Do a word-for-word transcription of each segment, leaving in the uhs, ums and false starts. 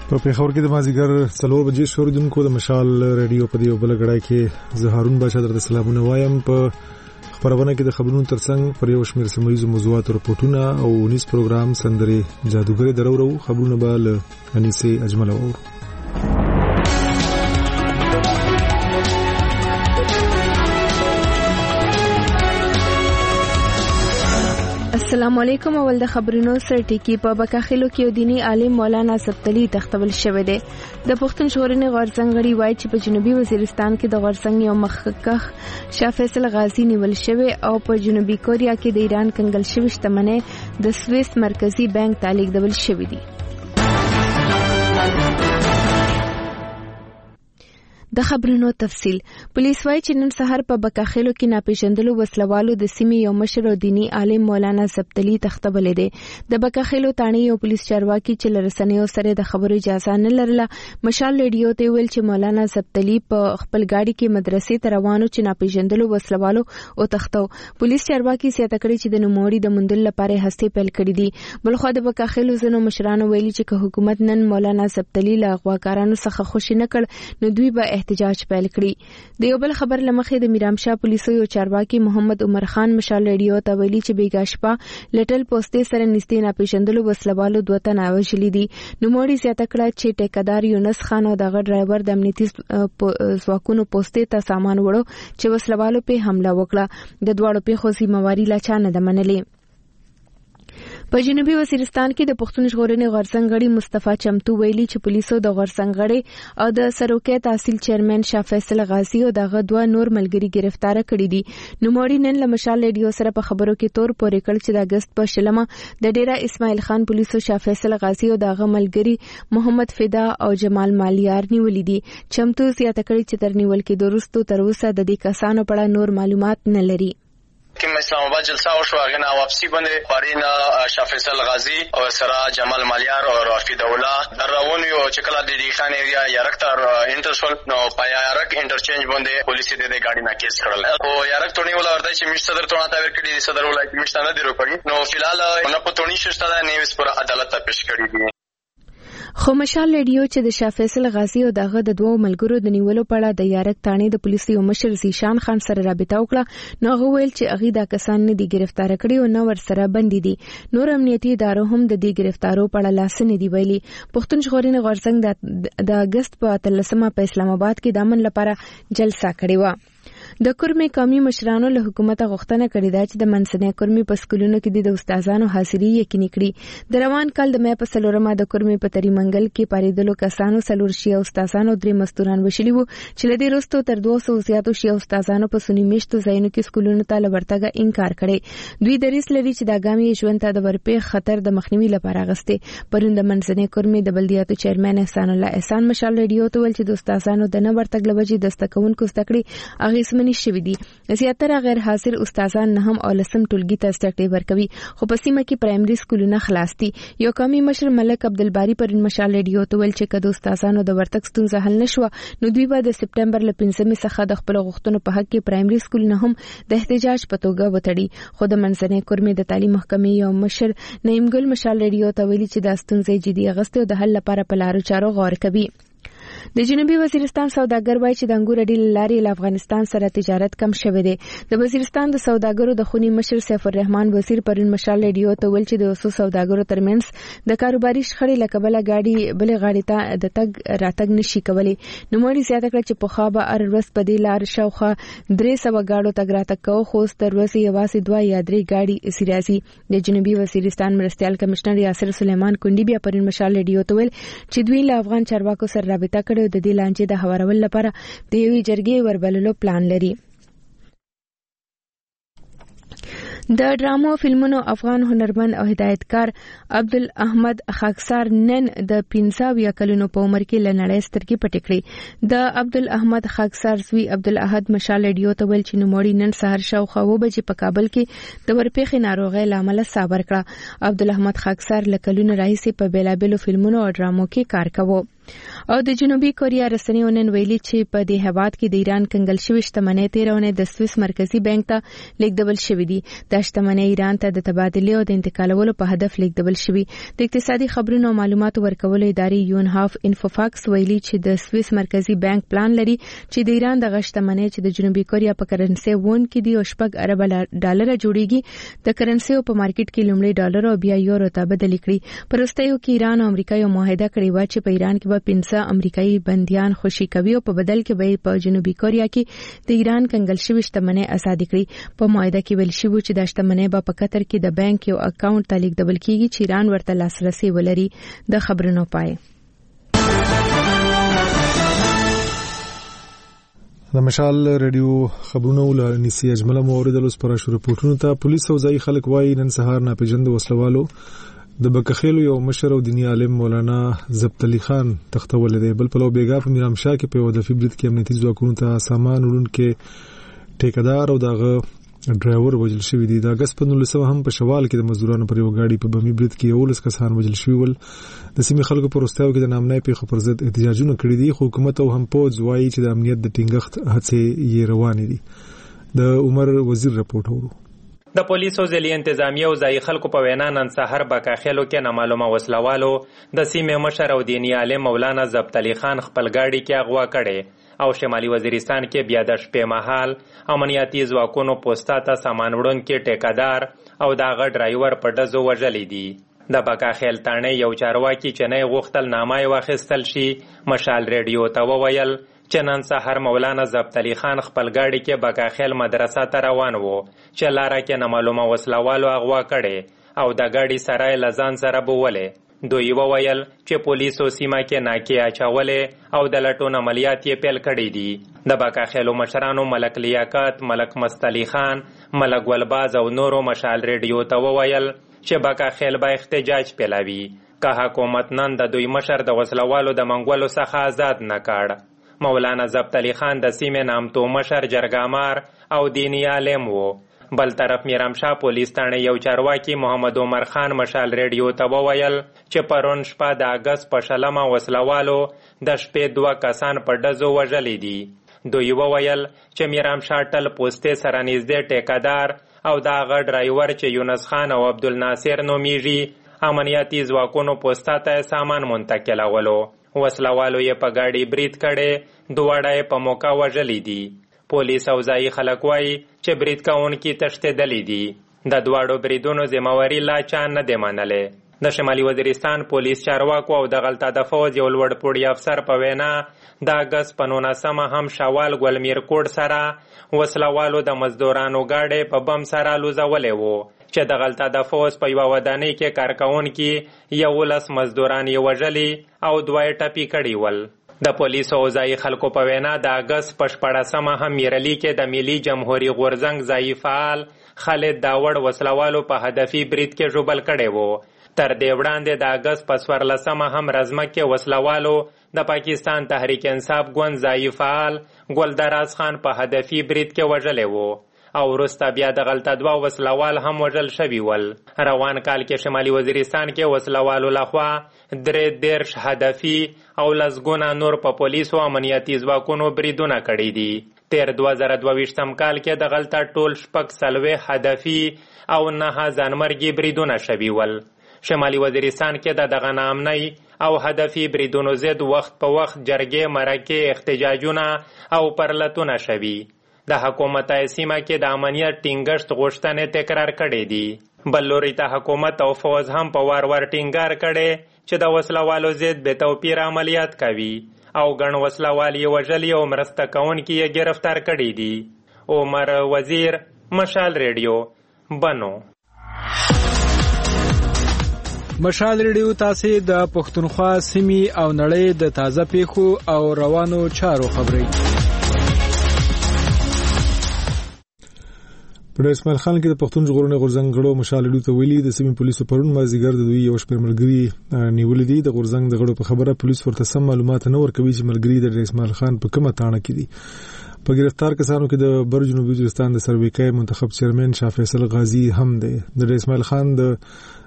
په پیښور کې د مازیګر څلور بجې شوردونکو د مشال رادیو په دیو بل غړای کې زه هارون باشا درته سلامونه وایم. په خبرونه کې د خبرونو ترڅنګ پر یو شمېر سیمایي موضوعات او رپورټونه او نیوز پروګرام سندري جادوګری درورو خبرونه به له انیسه اجمل او السلام علیکم. اول د خبرونو سر ټکی په بکاخلو کې دینی عالم مولانا سبتلی تختبل شوی دی. د پښتون ژغورنې غورځنګ غړي وایي چې په جنوبي وزیرستان کې د غورځنګ یو مخکښ شاه فیصل غازی نیول شوی او په جنوبي کوریا کې د ایران کنګل شوی شتمنۍ د سویس مرکزی بانک ته لیږدول شوی دی. د خبرونو تفصیل. پولیس وايي چې نن سحر په بکاخلو کې ناپېژندلو وسلوالو د سیمې یو مشر او دینی عالم مولانا سبتلی تختبلې دي. د بکاخلو تانی یو پولیس چارواکي چې لرسنیو سره د خبرو اجازه نه لرله مشال رادیو ته ویل چې مولانا سبتلی په خپل گاډي کې مدرسې ته روانو چې ناپېژندلو وسلوالو او تختو. پولیس چارواکي سیاته کړی چې د نوموړي د مندل لپاره هڅې پیل کړې دي. بلخو د بکاخلو زنو مشرانو ویلي چې که حکومت نن مولانا سبتلی له غواکارانو څخه خوشی نه کړ نو دوی به احتجاج پیل کړي. د یو بل خبر لمخې د میرامشاه پولیسو یو چارواکي محمد عمر خان مشال رادیو ته ویلي چې بیګاشپا لټل پوسټې سره نږدې ناپېژندلو وسلوالو دوه تنه وژلي دي. نوموړي زیاته کړه چې ټیکدار یونس خان او دغه ډرایور د امنیتي ځواکونو پوسټې ته سامان وړو چې وسلوالو په حمله وکړه. د دواړو پیښو ذمہواری لا چا نه ده منلې. په جنوبي وزیرستان کې د پښتون ژغورنې غورځنګ غړي مصطفی چمتو ویلي چې پولیسو د غورځنګ غړي او د سروکي تحصیل چیرمن شاه فیصل غازی او دغه دوه نور ملګري گرفتار کړي دي. نوموړي نن له مشال رادیو سره په خبرو کې تور پورې کړ چې د اگست په شلمه د ډیرا اسماعیل خان پولیسو شاه فیصل غازی او دغه ملګري محمد فدا او جمال مالیار نیولې دي. چمتو زیاته کړي چې تر نیول کې دوروستو تر اوسه د دې کسانو په اړه نور معلومات نه لري. کوم اسلام آباد جلسه وشو هغه نه واپسی باندې قارینا شاه فیصل غازی او سرا جمال مالیار او رافی دوله دراون یو چې کله د دې خان ایریا یارکتر انټرسول نو پایا یارک انټرچینج باندې پولیس دې د گاډي نه کیس کړل او یارک ټونی ولا ورته چې مش صدر ټونه تا ور کړی صدر ولایت مشته نه دی روکړي نو فلحال نه په ټونی شته د نیوس پر عدالت ته پیش کړی دی. خو مشال رادیو چې د شاه فیصل غازی او دغه د دوو ملګرو د نیولو په اړه د یارک تانی د پولیسو مشر زیشان خان سره رابطه وکړه نو هغه ویل چې هغه د کسان نه دي گرفتار کړي او نو ور سره بندي دي. نور امنیتي ادارو هم د دې گرفتارو په اړه لاس نه دی ویلي. پښتون ژغورنې غورځنګ د اگست په اتلسمه په اسلام آباد کې د امن لپاره جلسه کړې و. د کورمي قومي مشرانو له حکومت غوښتنه کړې ده چې د منځنۍ کورمي په سکولونو کې د استادانو حاضري یقیني کړي. د روان کال د مې په څلورمه د کورمي په تریمنګل کې پاریدلو کسانو څلور شي استادانو درې مستوران وشلي وو چې لدی وروسته تر دوه سوه زیاتو شي استادانو په سنی میشتو ځایونو کې سکولونو ته لورتګه انکار کړي. دوی دریس لري چې د اګامي ژوند ته د ورپې خطر د مخنیوي لپاره غسته. پرون د منځنۍ کورمي د بلدیاتو چیرمن احسان الله احسان مشال رادیو ته ویل چې د استادانو د نه ورتګ لوجې د استکونکو استکړي هغه سمني شوی دي. زیاتره غیر حاضر استادان نه هم اولسم ټولګي ته سټي ورکوي خو په سیمه کې پرایمري سکولونه خلاص دي. یو قومي مشر ملک عبدالباری پر مشال رادیو ته ویل چې کله استادانو د ورتګ ستونزه حل نشو نو دوی به د سپټمبر ل پنځمې څخه د خپل غوښتنو په حق کې پرایمري سکولونه هم د احتجاج په توګه وتړي. خو د منځنۍ کورمې د تعلیم محکمې یو مشر نعیم ګل مشال رادیو ته ویلي چې د ستونزې جدي اغستو د حل لپاره په لارو چارو غور کوي. د جنوبي وزیرستان سوداګر وایي چې د انګور ډیل لاري له افغانستان سره تجارت کم شوه دی. د وزیرستان د سوداګرو د خونی مشر سیف الرحمن وزیر پرون مشال رادیو ته ویل چې د اوسو سوداګرو ترمنځ د کاروباري شخړې لکبله گاډي بل غاډي ته د تګ راتګ نشي کولی. نو موري زیاته کړ چې په خابه ار ورځ په دې لار شاوخه درې سوه گاډو تګ راتګ کوو خو تر ورځې یوازې دوه یا درې گاډي سیرازي. د جنوبي وزیرستان مرستيال کمشنر یاسر سلیمان کونډي بیا پرون مشال رادیو ته ویل چې دوی له افغان چارواکو سره رابطه کړې د دې لانجې د هوارولو لپاره د یوې جرګې وربللو پلان لري. د ډرامو فلمونو افغان هنرمند او هدایتکار عبدالاحمد خاکسار نن د پنځه اویا کلونو په عمر کې له نړۍ سترګې پټې کړې. د عبدالاحمد خاکسار زوی عبدالاحد مشال رادیو ته ویل چې نوموړي نن سهار شاوخوا اوه بجې په کابل کې د ورپېښې ناروغۍ له امله صبر کړه. عبدالاحمد خاکسار له کلونو راهیسې په بېلابېلو فلمونو او ډرامو کې کار کاوه. او د جنوبي کوریا رسنیو نن ویلي چې په دې هیواد کې د ایران کنګل شوی شتمنۍ تیرونه د سویس مرکزی بانک ته لیږدول شوې دي. د شتمنۍ ایران ته د تبادلې او د انتقالولو په هدف لیږدول شوې. د اقتصادي خبرونو او معلوماتو ورکولو ادارې یونهاف انفوفاکس ویلي چې د سویس مرکزی بانک پلان لري چې د ایران د شتمنۍ چې د جنوبي کوریا په کرنسي وون کې دی او شپږ ارب ډالر جوړیږي د کرنسي په مارکیټ کې لومړی ډالر او بیا یورو ته بدل کړي. پرستیو کې ایران او امریکا یو معاهده کړې و چې په ایران کې به پنځه امریکایي بنديان خوشي کوي او په بدل کې به په جنوبي کوریا کې د ایران کنګل شوی شتمنۍ آزاد کړي. په معاهده کې ویل شوی چې د شتمنۍ په قطر کې د بانک یو اکاونټ ته لیږدول کیږي چې ایران ورته لاسرسي ولري. د خبرونو پای د مشال رادیو خبرونه ولنسي اجمل موردل اوس پر شروع پورتونو ته پولیس او ځای خلک وایي نن سهار ناپېژند وسلوالو د بکخیلو یو مشر او دینی عالم مولانا ضبط علي خان تختول دی. بل په لو بیګا په میرام شاه کې په ودفي برید کې امنیتي ځواکونو ته سامان وړون کې ټیکدار او دغه ډرایور وژل شوی دی. د اگست په نولسمه هم په شوال کې د مزدورانو پر یو گاډي په بمي برید کې یولس کسان وژل شوی ول. د سیمې خلکو پر واستاو کې د نامنای پیښو پر ضد احتجاجونه کړي دي. حکومت او هم پوز وایي چې د امنیت د ټینګښت هڅې یې روانې دي. د عمر وزیر رپورټ اورو. د پولیسو ځلې انتظامیه او ځای خلکو په وینا نن سحر بکاخیلو کې نامعلومه وسلوالو د سیمې مشر او دینی عالم مولانا ضبط علي خان خپل گاډي کې اغوا کړي او شمالي وزیرستان کې بیا د شپې مهال امنیتي ځواکونو پوسټا ته سامان وړونکي ټیکدار او داغه ډرایور په ډزو وژلې دي. د بکاخیل تانه یو چارواکي چې نه غوښتل نامه واخیستل شي مشال ریډیو ته وویل چې نن سحر مولانا ضبط علي خان خپل گاډي کې بکاخیل مدرسه ته روان وو چې لاره کې نامعلومه وسلوالو اغوا کړي او د گاډي سره لزان سره بولې. دوی وویل چې پولیسو سیمه کې ناکې اچولې او د لټون عملیات یې پیل کړي دي. د بکاخیلو مشرانو ملک لیاقت، ملک مستعلی خان، ملک ګلباز او نورو مشال ریډیو ته وویل چې بکاخیل به احتجاج پیلوي که حکومت نن د دوی مشر د وسلوالو د منګولو څخه آزاد نه کړ. مولانا ضبط علي خان د سیمې نامتو مشر جرګامار او دینی عالم وو. بل طرف میرام شاه پولیس تانه یو چارواکي محمد عمر خان مشال ریډیو ته وویل چې پرون شپه د اگست په شلمه وسلوالو د شپې دوه کسان په ډزو وژلي دي. دوی وویل چې میرام شاه ټل پوسټې سره نږدې ټیکدار او د هغه ډرایور چې یونس خان او عبدالناصر نومیږي امنیتي ځواکونو پوسټا ته سامان منتقلولو. وسلوالو یې په گاډي برید کړي، دواړه یې په موقع وژلي دي. پولیس او ځایي خلک وایي چې برید کوونکي تښتېدلي دي. د دواړو بریدونو ذمہواري لا چا نه دی منلې. د شمالي وزیرستان پولیس چارواکو او د غلطه د فوج یو لوړ پوړی افسر په وینا د اگست په نولسمه هم شوال ګلمیر کوډ سره وسلوالو د مزدورانو گاډي په بم سره لوزولې وو چې د غلطه د فوج په یو ودانۍ کې کارکونکي یولس مزدوران یې وژلي او دوه یې ټپي کړي ول. د پولیسو او ځایي خلکو په وینا د اګست په شپاړسمه هم میرلي کې د ملي جمهوریت غورځنګ ځایي فعال خالد داوړ وسلوالو په هدفي برید کې ژوبل کړی وو. تر دې وړاندې د اګست په څوارلسمه هم رزمک کې وسلوالو د پاکستان تحریک انصاف ګوند ځایي فعال ګلدراز خان په هدفي برید کې وژلی وو او وروسته بیا د غلطه دوه وسلوال هم وژل شوي ول. روان کال کې شمالي وزیرستان کې وسلوالو لخوا درې دېرش هدفي او لسګونه نور په پولیسو امنیتي ځواکونو بریدونه کړي دي. تیر دوه زره دوه ویشتم کال کې د غلطه ټول شپږ څلوېښت هدفي او نهه ځانمرګي بریدونه شوي ول. شمالي وزیرستان کې د دغه ناامنۍ او هدفي بریدونو ضد وخت په وخت جرګې، مرکې، احتجاجونه او پرلتونه شوي. د حکومتای سیمه کې د امنیت ټینګښت غوښتنې تکرار کړي دي. بل لوري ته حکومت او فوج هم په وار وار ټینګار کړي چې د وسلوالو ضد بې توپیر عملیات کوي او ګڼ وسلوال یې وژلي او مرسته کوونکي یې گرفتار کړي دي. عمر وزیر، مشال ریډیو، بنو. مشال ریډیو تاسو د پښتونخوا سیمې او نړۍ د تازه پیښو او روانو چارو خبري. په اسماعیل خان کې د پښتون ژغورنې غورځنګ غړو مشال ریډیو ته ویلي د سیمې پولیسو پرون مازیګر د دوی یو شمېر ملګري نیولې دي. د غورځنګ د غړو په خبره پولیس ورته سم معلومات نه ورکوي چې ملګري د اسماعیل خان په کومه تاڼه کې دي. په گرفتار کسانو کې د بر جنوبي وزیرستان د سرویکای منتخب چیرمن شاه فیصل غازی هم دی. د اسماعیل خان د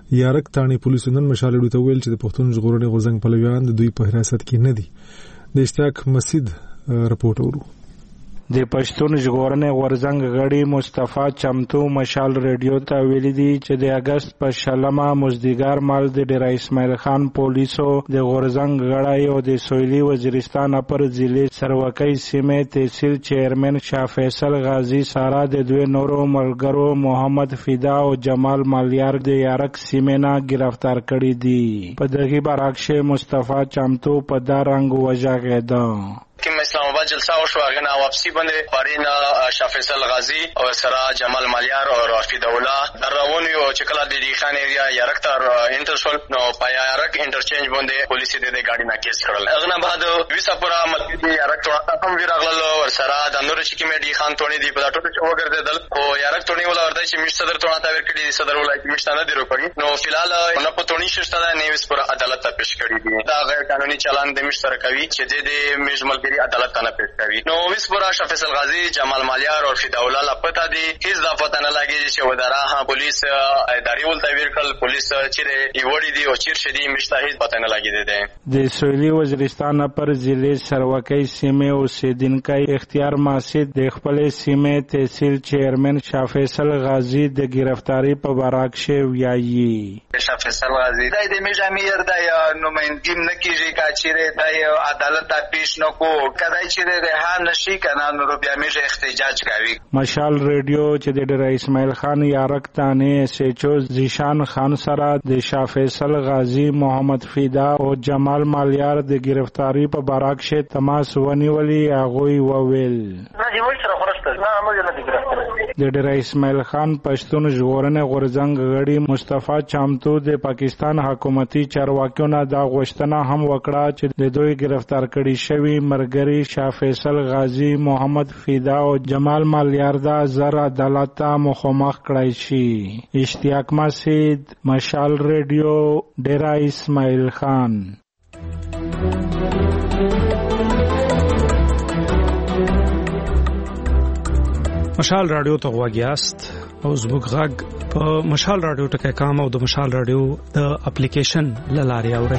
یارک تانې پولیسو نن مشال رېډیو ته ویل چې د پښتون ژغورنې غورځنګ پلویان د دوی په حراست کې نه دي. د اشتیاق مسجد رپورټ اورو. د پښتون ژغورنې غورځنګ غړي مصطفی چمتو مشال رادیو ته ویلي دي چې د اگست په شلمه مزدګار مال د ډیر اسماعیل خان پولیسو د غورځنګ غړي او د سویلي وزیرستان پر ضلع سروکۍ سیمې تحصیل چیرمن شاه فیصل غازی سارا د دوی نورو ملګرو محمد فدا او جمال مالیار د یارک سیمې نه گرفتار کړي دي. په دغه برعکس مصطفی چمتو په دا رنګ وژغېده. کوم اسلام آباد جلسه وشو هغه نه واپسی باندې پارینا شاه فیصل غازی او سرا جمال مالیار او رافی دوله دراون یو چې کله د ریخان ایریا یارک تر انټرسول نو پایا یارک انټرچینج باندې پولیس دې د گاډي نه کیس کړل. هغه نه بعد ویساپورا مسجد یارک ته هم ویراغلل او سرا د نور چې کیمه دی خان تونی دی په ټوټه چې وګرځیدل او یارک تونی ولا ورته چې مش صدر تونه تا ورکړي صدر ولایت مشته نه دی روکړي. نو فلحال نه په تونی شته د نیوس پر عدالت ته پیش کړي دي. دا غیر قانوني چلان د مش سره کوي چې د میجمل عدالت ته نه پیش کوي. نو ویس پورا شاه فیصل غازی جمال مالیار او فداولا لپتا دي هیڅ د پته نه لګي چې ودارا ها پولیس اداري ول تاویر کړل پولیس چې ایوړي دي او چیر شدي مشته هیڅ پته نه لګي دي. د سویلي وزیرستان پر ضلع سروکۍ سیمې اوسیدونکي اختیار ماسد د خپل سیمې تحصیل چیرمن شاه فیصل غازی د گرفتاری په برعکس ویایي. شاه فیصل غازی د میجامیر د نمائندګي نه کیږي کاچره د عدالت ته پیش نه کو کدای چې د ها نشي کنه نو بیا میشه احتجاج کوي. مشال رادیو چې د ډیر اسماعیل خان یارک تانه سچو زیشان خان سره د شاه فیصل غازی محمد فدا او جمال مالیار د گرفتاری په برعکس تماس ونیولي هغه وویل. د ډیر اسماعیل خان پښتون ژغورنې غورځنګ غړي مصطفی چمتو د پاکستان حکومتي چارواکیو نه دا غوښتنه هم وکړه چې د دوی گرفتار کړي شوی مرګري شاه فیصل غازی محمد فدا او جمال مالیار دا زر عدالت ته مخامخ کړای شي. اشتیاق مسجد مشال رادیو ډیر اسماعیل خان. مشال رادیو ته غواګیاست او زموږ غږ په مشال رادیو ټکي کام او د مشال رادیو د اپلیکیشن لاري اوري.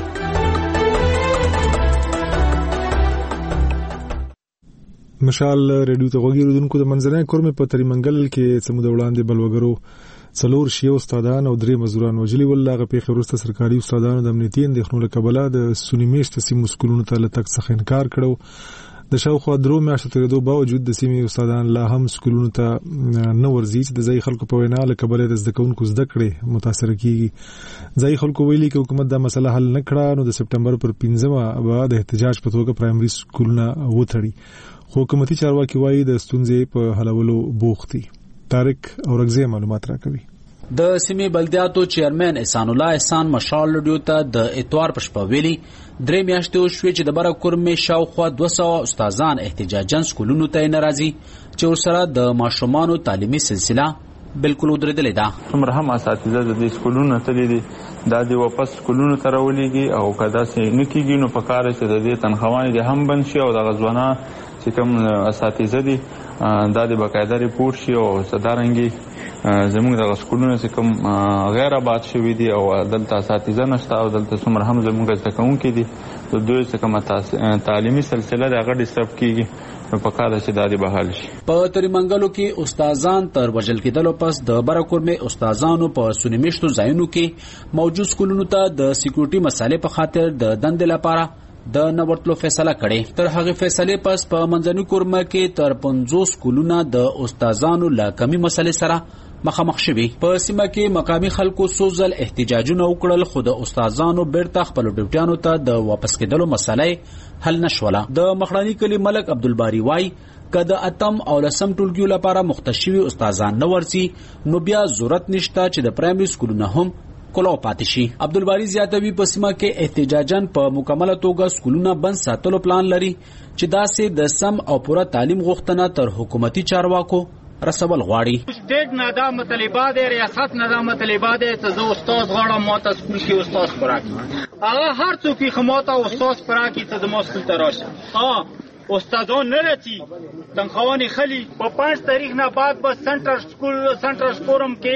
مشال رادیو ته غوږیدونکو د منځنۍ کورمه په تریمنګل کې سمود وړاندې بلوګرو څلور شیو استادان او درې مزدوران وجلي ولغه په خروسته سرکاري استادانو د امنیتي اندېښنو له کبله د سونی میشت سیمو سکولونو ته لټک څخه انکار کړو. د شاوخوا درو میاشتو تیرېدو باوجود د سیمې استادان لا هم سکولونو ته نه ورځي چې د ځای خلکو په وینا له کبله د زده کوونکو زده کړې متاثر کیږي. ځای خلکو ویلي چې حکومت دا مسله حل نه کړه نو د سپټمبر پر پنځمه به د احتجاج په توګه پرایمري سکولونه وتړي. خو حکومتي چارواکي وایي د ستونزې په حلولو بوخت دي. طارق اورګزی معلومات راکوي. د سیمې بلدیاتو چیرمن احسان الله احسان مشال رادیو ته د اتوار په شپه ویلي درې میاشتې شوې چې د بره کورمې شاوخوا دوه سوه استادان احتجاجاً سکولونو ته نه راځي چې ورسره د ماشومانو تعلیمي سلسله بالکل ودرېدلې ده. څومره هم اساتذه د دې سکولونو تللي دي دا د واپس سکولونو ته راولېږي او که داسې نه کېږي نو په کار چې د دې تنخواهانې دې هم بند شي او دغه ځوانان چې کوم اساتذه دي دا د باقاعده ریپورټ شي او صدارنګي زموږ د سکولونو چې کوم غیر آباد شوي دي او دلته اساتذه نشته او دلته څومره هم زموږ زده کوونکي دي د دوی چې کومه تعلیمي سلسله د هغه ډسټرب کېږي نو په کار چې دا دې بحال شي. په تریمنګلو کې استادان تر وژل کېدلو پس د بره کورمې استادانو په سونی میشتو ځایونو کې موجود سکولونو ته د سکیورټي مسالې په خاطر د دندې لپاره د نورتلو فیصله کړې. تر هغه فیصلې پس په منځني کورمه کې تر پنځوس سکولونه د استادانو له کمی مسلې سره مخامخ شوي. په سیمه کې مقامي خلکو سوزل احتجاجونه وکړل خو د استادانو بیرته خپل ډیوټیانو ته د واپس کېدلو مسلې حل نشوله. د مخړانی کلی ملک عبدالباری وای کله اتم او لسم ټولګیو لپاره مختشوي استادان نه ورسي نو بیا ضرورت نشته چې د پرایمري سکولونو هم کولو پاتې شي. عبدالباری زیاتوي په سیمه کې احتجاجاً په مکمله توګه سکولونه بند ساتلو پلان لري چې داسې د سم او پوره تعلیم غوښتنه تر حکومتي چارواکو رسول غواړي. سټیټ نه دا مطالبه ده ریاست نه دا مطالبه ده چې زه استاد غواړم ما ته سکول کې استاد پراکي هغه هر څوک چې ما ته استاد پراکي ته زما سکول ته راشه. ها استادان نه راځي تنخواهانې خلی په پنځه تاریخ نه بعد به سنټر سکول سنټر فورم کې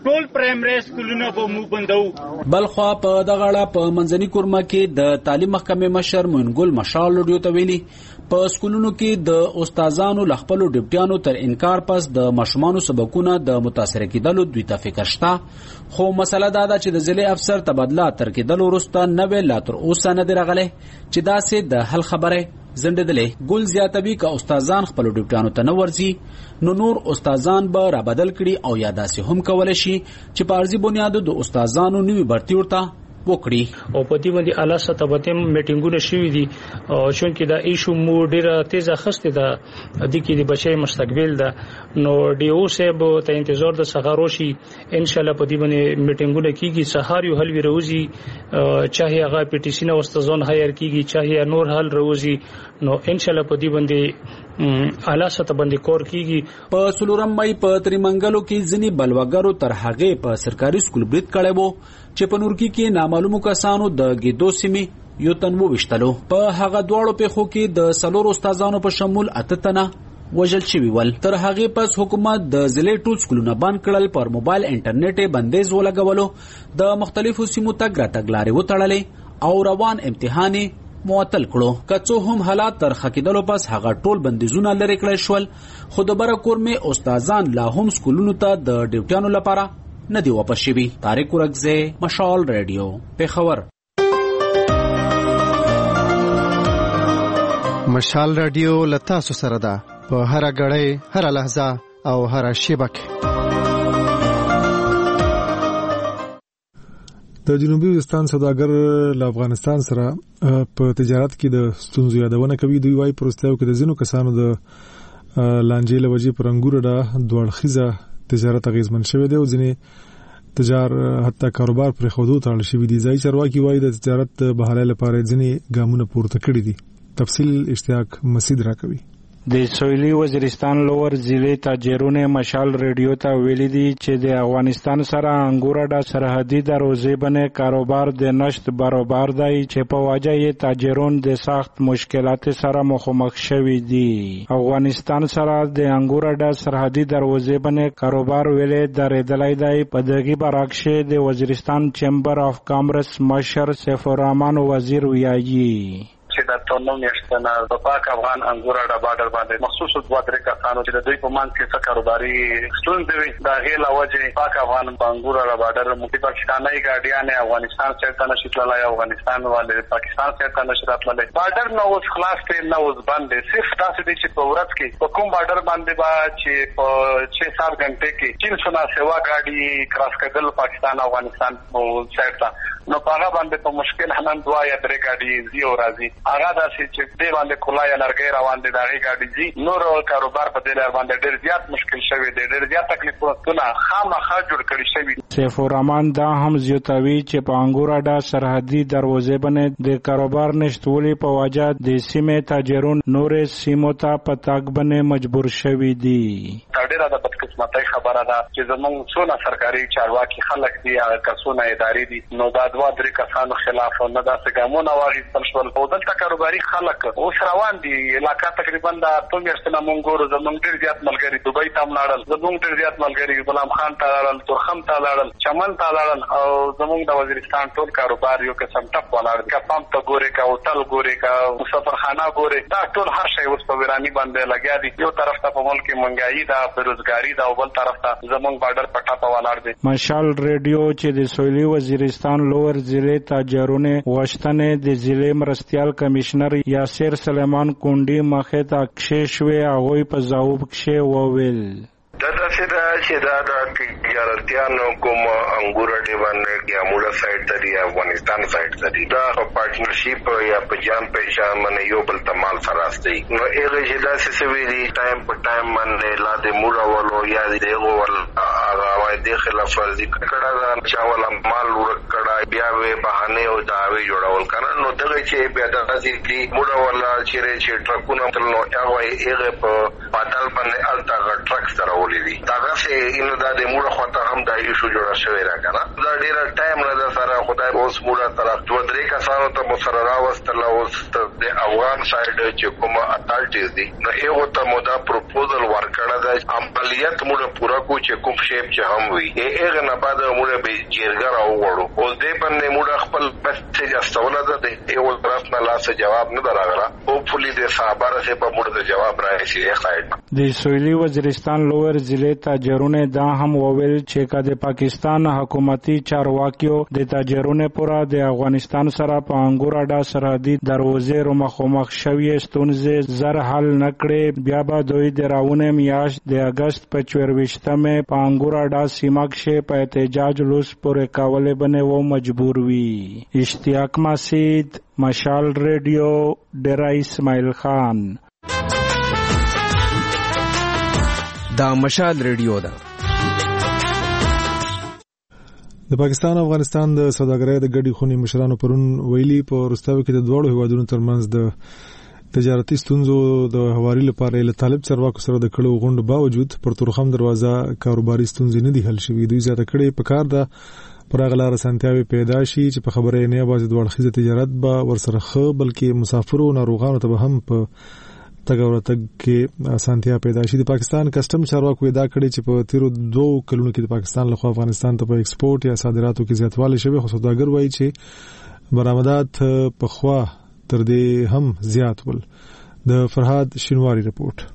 ټول پرایمري سکولونه به مو بندو. بلخوا په دغه اړه په منځني کورما کې د تعلیم محکمې مشر منګل مشال لوډیو ته ویلي په سکولونو کې د استادانو ل خپل ډیپټیانو تر انکار پس د ماشومانو سبقونه د متاثر کېدلو دوی ته فکر شته، خو مسله دا ده چې د ضلع افسر تبادله تر کېدلو وروسته نوې لا تر اوسه نه دی راغلی چې داسې د حل خبره زنددلې. ګل زیاتوي که استادان خپل ډیپټیانو ته نه ورځي نو نور استادان به را بدل کړي او یا داسې هم کولای شي چې په ارزي بنیاد د استادانو نوي برتي ورته وکړي. او په دې باندې اعلی سطح باندې میټینګونه شوي دي او چونکې دا ایشو مو ډیره تیزه خسته ده د کې د بچي مستقبل ده نو ډي او صاحب ته انتظار د سهاروشي ان شاء الله په دې باندې میټینګونه کیږي، سهار یو حل وی روزي چاهي هغه پی ټی سی نو استادان هایر کیږي چاهي نور حل روزي نو ان شاء الله په دې باندې اعلی سطح باندې کور کیږي. په سلورم مې په تریمنګلو کې ځنی بلوګرو تر هغه په سرکاري سکول برید کړي وو چې په نورکی کې نامعلومو کسانو د ګیدو سیمې یو تن وويشتلو. په هغه دواړو پیښو کې د سلور استادانو په شمول اته تنه وژل شوي ول. تر هغه پس حکومت د ضلع ټول سکولونه بند کړل، پر موبایل انټرنیټ بندیز ولګولو، د مختلفو سیمو تګ راتګ لارې وتړلې او روان امتحاني معطل کړو. کڅو هم حالات تر خکیدلو پس هغه ټول بندیزونه لري کړل شول، خو د بره کورمه استادان لا هم سکولونو ته د ډیوټیانو لپاره نه دی واپس شوی. طارق ورغزه، مشال رادیو، پیښور. مشال رادیو لتا سره ده په هر غړې هر لحظه او هر شیبه کې. د جنوبي وزستان سوداګر له افغانستان سره په تجارت کې د ستونزو یادونه کوي. دوی وايي پروستیو کې د ځینو کسانو د لانجې لوجې پر انګور د دوړخیزه تجارت اغیزمن شوی دی او ځینې تجار حتی کاروبار پر خودو تړل شوی دي. ځای چارواکي وايي د تجارت بحالۍ لپاره ځینې ګامونه پورته کړي دي. تفصیل اشتیاق مسید راکوي. د سویلي وزیرستان لور ضلع تاجرونه مشال ریډیو ته ویلي دي چې د افغانستان سره انګور د سرحدي دروازې باندې کاروبار د نشت برابر دی چې په وجه یې تاجرون د سخت مشکلات سره مخامخ شوي دي. افغانستان سره د انګور د سرحدي دروازې باندې کاروبار ویلې درېدلای دی. په دغه برعکس د وزیرستان چیمبر اف کامرس مشر سیف الرحمن وزیر ویایي چې د تونو میاشتنه په پاک افغان انګور د بارډر باندې مخصوص دوه درې کسانو چې د دوی په مان کې څه کاروباري ستونزې وي دا غیله وجه پاک افغان انګور د بارډر مو پاکستاني ګاډیان افغانستان څخه نشي تللای، افغانستان والے پاکستان څخه نشي راتللی. بارډر نو اوس خلاص دی، نو اوس بند دی. صرف تاسو دې چې په ورځ کې په کوم بارډر باندې با چې په چھ سات غنټه کې چین سنا سیوا ګاډي کراس کېدل پاکستان افغانستان په سایډ ته نو هغه باندې په مشکل هنن دوا یا درې ګاډي زیو راځي هغه داسې چې دې باندې کولای لرګي روان دي دا غاډي دي نور کاروبار په دې لار باندې ډېر زیات مشکل شوی دی، ډېر زیات تکلیفونه خامخا جوړ کړی شوی. سیف الرحمن دا هم زیاتوي چې په انګور اډا سرحدي دروازې باندې د کاروبار نشټولي په وجه د سیمې تاجرون نورې سیمو ته په تاګ باندې مجبور شوي دي. ډېر د بدقسمتۍ خبره ده چې زموږ څونه سرکاري چارواکي خلک دي هغه کسونه ادارې دي نو دا دوه درې کسانو خلاف نه داسې ګامونه واخیستل شول. او دلته کاروباري خلک اوس روان دي علاقه تقریبا د اتو میاشتو نه مونږ ګورو زموږ ډېر زیات ملګري دوبۍ ته لاړل، زموږ ډېر زیات ملګري غلام خان ته لاړل، تورخم ته لاړل، چمن ته لاړل او زموږ د وزیرستان ټول کاروبار یو قسم ټپ ولاړ کا پمپ ته ګوري کا هوټل ګوري کا مسافرخانه ګوري دا ټول هر شی اوس په ویرانی باندې لګیا دي. یو طرف ته په ملک کې مهنګايي ده، بیروزګاری ده او بل طرف ته زموږ بارډر پټا په ولاړ دي. مشال ریډیو چې د سویلي وزیرستان لور ضلع تاجرونه واشتنه د ضلع مرستيال کمشنر یاسر سلیمان کونډي مخه ته کښې هغه په ځواب کې وویل دا داسې ده چې دا د تجارتیانو کوم انګور ډي باندې یا مولا سایډ ته دی افغانستان سایډ ته دی دا په پارټنرشپ یا په جام پېښه باندې یو بل تمال سره راستي نو هغه چې دا څه ویلي ټایم په ټایم باندې لا د مولا ولو یا دغه ول هغه د خلاف ورزي کړه دا چې ولا مال ورکړه بیا به بهانه او داوی جوړول کنه نو دغه چې بیا د ځي دی مولا ولا چې چې ټرکونه تلنو هغه هغه په پاتل باندې الټا ټرک سره داغه سه انو دا د موږ خواته هم دا ایشو جوړه شوې راکنه دا ډیر ټایم نه سره خدای اوس موږ طرف دوه درې کسانو ته مسره راوستل اوس د افغان سایډ چې کوم اتالټیز دي نو یو ته مودا پروپوزل ورکړه د عملیات موږ پورا کو چې کوم شیپ چې هم وي هغه نه بعد موږ به جیرګر او وړو او دې باندې موږ خپل میسج استول ده د یو طرف نه لاس جواب نه دراغله او پولیس د صحابره سے په موږ د جواب راځي خایت د سویلي وزیرستان لوور ضلع تاجرونه دا هم وویل چې کله پاکستان حکومتي چارواکیو د تاجرونه پورا د افغانستان سره په انګور اډا سرحدي دروازې رو مخامخ شوی ستونزې زر حل نکړي بیا به دوی د راونه میاشت د اگست په چورويشتمه په انګور اډا سیمه کې په احتجاج لوس پورې کاوله بنه و مجبور وی اشتیاق مسید مشال ریډیو ډیرا اسماعیل خان دا مشال ریډیو ده د پاکستان او افغانستان د سوداګرۍ د ګډي خونې مشرانو پرون ویلي په وروستیو کې د دوړو هیوادونو ترمنځ د تجارتي ستونزو د هواري لپاره له طالب چارواکو سره د کړو غونډو باوجود پر تورخم دروازه کاروباري ستونزې نه دي حل شوې دوی زیاته کړي په کار ده پرغلار سنتیاوي پیدا شي چې په خبره نه باز د وړخیزه تجارت به ورسره خو بلکې مسافرو ناروغانو ته هم په تګورتګ کې اسانتیا پیدا شي د پاکستان کسٹم چارواکو دا کړي چې په تیرو دوه کلونو کې د پاکستان له خوا افغانستان ته په ایکسپورت یا صادراتو کې زیاتوالی شوی خو سوداګر وایي چې برآمدات په خوا تر دې هم زیات ول د فرهاد شینواری رپورت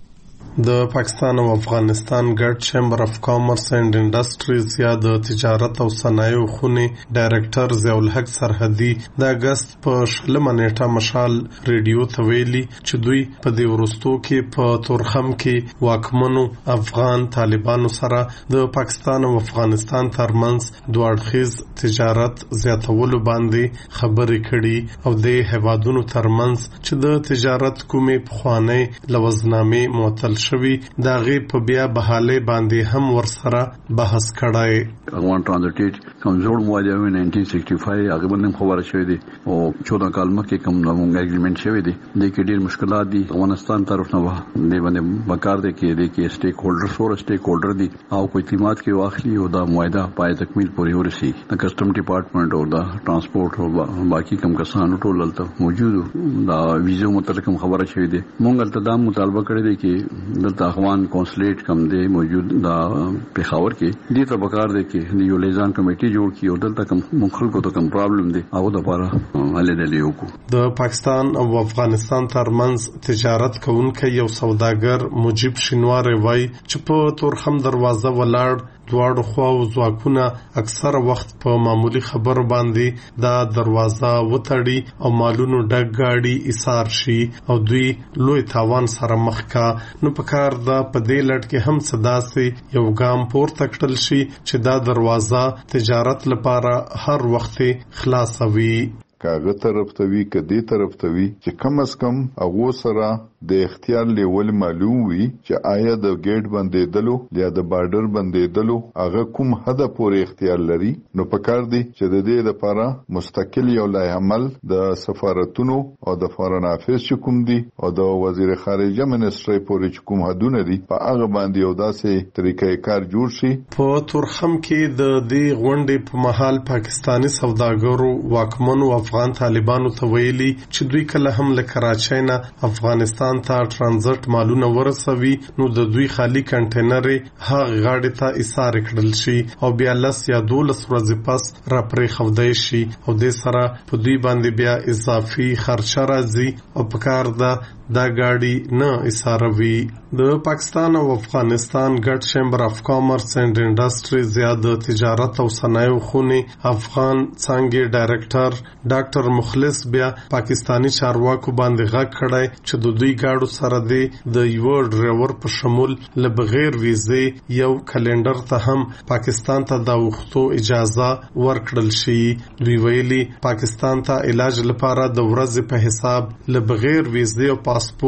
د پاکستان او افغانستان ګډ چیمبر اف کامرس اینڈ انډستریز یا د تجارت او صنایعو خونې ډایرکټر ضیاء الحق سرحدي د اگست په شلمه نیټه مشال ریډیو ته ویلي چې دوی په دې ورستو کې په تورخم کې واکمنو افغان طالبانو سره د پاکستان او افغانستان ترمنځ دوه اړخیز تجارت زیاتولو باندې خبرې کړي او د هیوادونو ترمنځ چې د تجارت کومې پخوانۍ لوزنامې معطل شوی دا غي په بیا بحاله باندې هم ورسره بحث کړای افغان ټرانزیټ کمزور مواجهه و نائنٹین سکسٹی فائیو هغه باندې خبره شوې دي او چودہ کال مخکې کوم نومونګ اګریمنت شوی دی د کې ډېر مشکلات دي افغانستان طرف نه دی باندې وکړ دي کې د کې سټیک هولډر سور سټیک هولډر دي او کوئی اعتماد کې واخلي او دا معاهده پای تکمیل پورې ورسي د کسٹم ډپارټمنټ او د ترانسپورت او باقي کوم کسانو ټول دلته موجود دا ویزو متعلق خبره شوې دي مونږ ته دا مطالبه کړی دی چې دلته افغان کونسلیټ کم دی موجود دا پیښور کې دې ته بکار دی چې یو لیزان کمیټي جوړ کړي او دلته کوم مخالفو ته کوم پرابلم دی او د لپاره هلې دلې وکړو د پاکستان او افغانستان ترمنځ تجارت کوونکی یو سوداګر مجيب شینوار وای چې په تورخم دروازه ولاړ دواړو خواو ځواکونه اکثر وخت په معمولی خبر باندې دا دروازه وتړي او مالونو ډک گاډي ایثار شي او دوی لوی تاوان سره مخ کا نو په کار دا په دې لټ کې هم صدا سي یو ګام پورته کړل شي چې دا دروازه تجارت لپاره هر وخت خلاصوي کاغه طرف ته وی کدي طرف ته وی چې کم از کم هغه سره د اختیار لیول معلوم وي چې آیا د گیټ باندې دلو یا د بارډر باندې دلو هغه کوم حد پورې اختیار لري نو پکار دي چې د دې لپاره مستقل یو لای عمل د سفارتونو او د فارن افیس چې کوم دي او د وزیر خارجه منسټري پورې کوم حدونه دي په هغه باندې یو داسې طریقې کار جوړ شي په تورخم کې د دې غونډې په محل پاکستانی سوداګرو واکمنو افغان طالبانو ته ویلي چې دوی کله هم له کراچۍ نه افغانستان ته ترانزیت مالونه ورسوي نو د دوی خالی کنټینر هغه غاډي ته ایثار کړل شي او بیا لس یا دولس ورځې پس را پرې خودای شي او د سره په دوی باندې بیا اضافي خرچه راځي او په کار ده دا گاڑی نه ایثاروي د پاکستان او افغانستان ګډ چیمبر اف کامرس اینڈ انډستریز یا د تجارت او صنایعو خونې افغان څنګه ډایرکټر ډاکټر مخلص بیا پاکستانی چارواکو باندې غږ کړای چې د دوی گاډو سره د یو ډرایور په شمول له بغیر ویزه یو کلندر ته هم پاکستان ته د وختو اجازه ورکړل شي دوی ویلي پاکستان ته علاج لپاره د ورځې په حساب له بغیر ویزه او پاسپورت